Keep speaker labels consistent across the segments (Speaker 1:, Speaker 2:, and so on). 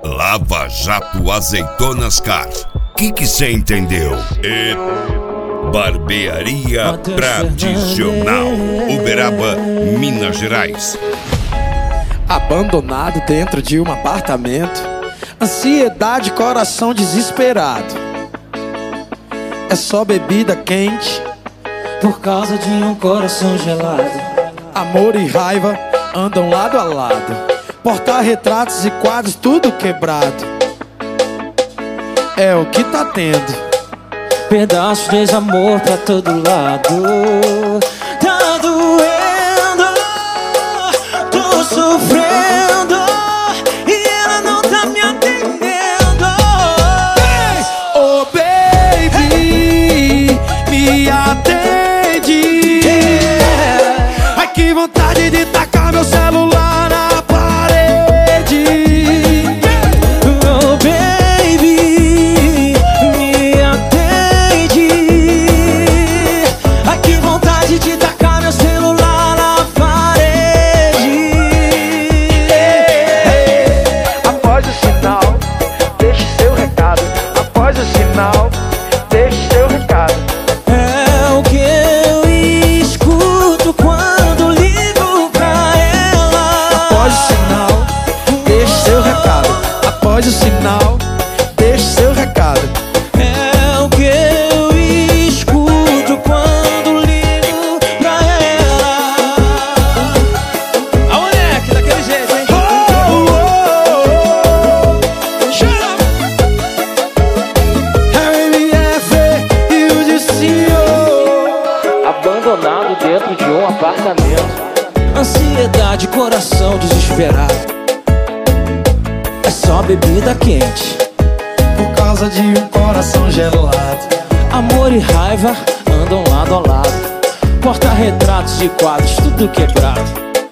Speaker 1: Lava Jato Azeitonas Car. Que cê entendeu? Barbearia Tradicional, Uberaba, Minas Gerais.
Speaker 2: Abandonado dentro de um apartamento, ansiedade, coração desesperado. É só bebida quente
Speaker 3: por causa de um coração gelado.
Speaker 2: Amor e raiva andam lado a lado, porta-retratos e quadros tudo quebrado. É o que tá tendo.
Speaker 3: Pedaços de desamor pra todo lado. Tá doendo, tô sofrendo e ela não tá me atendendo.
Speaker 2: Oh baby, me atende. Ai que vontade de tacar meu celular na parede.
Speaker 3: Oh baby, me atende. Ai que vontade de tacar meu celular na parede.
Speaker 4: Após o sinal, deixe seu recado. Após o sinal, deixe seu recado.
Speaker 3: É o que eu escuto quando ligo pra ela.
Speaker 2: Após o sinal, deixe seu recado. Após o sinal, deixe seu recado.
Speaker 3: É o que eu escuto quando ligo pra ela. A moleque, daquele jeito, hein?
Speaker 2: RMF e o senhor.
Speaker 3: Abandonado dentro de um apartamento, ansiedade, coração desesperado. É só bebida quente,
Speaker 2: Por causa de um coração gelado.
Speaker 3: amor e raiva andam lado a lado, porta-retratos e quadros tudo quebrado.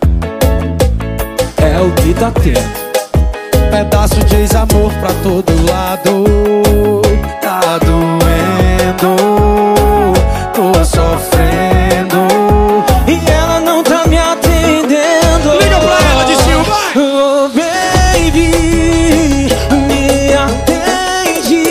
Speaker 3: É o que tá tendo.
Speaker 2: Pedaço de desamor pra todo lado. Tá doendo, tô sofrendo.
Speaker 3: E ela não tá me atendendo.
Speaker 2: Liga pra ela, Dissinho, vai!
Speaker 3: Oh baby, me atende.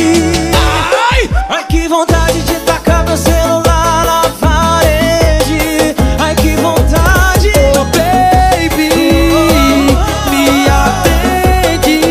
Speaker 3: Ai que vontade de tacar meu celular na parede. Ai que vontade.
Speaker 2: Oh baby, me atende.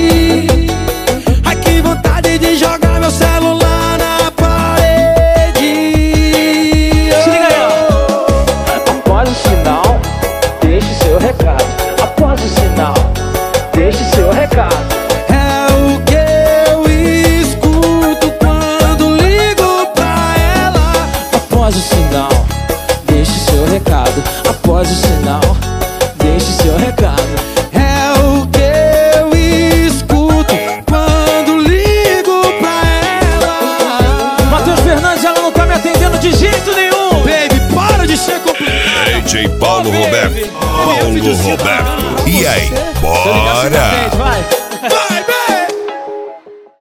Speaker 2: Ai que vontade de jogar meu celular na parede.
Speaker 3: Se liga aí, ó. Após o sinal, deixe seu recado. Após o sinal, deixe seu recado.
Speaker 2: É o que eu escuto quando ligo pra ela.
Speaker 3: Após o sinal, deixe seu recado. Após o sinal, deixe seu recado.
Speaker 2: É o que eu escuto quando ligo pra ela.
Speaker 3: Matheus Fernandes, ela não tá me atendendo de jeito nenhum.
Speaker 2: Baby, para de ser complicado.
Speaker 1: DJ Paulo Roberto. Paulo Roberto. E aí, bora?
Speaker 3: Vai.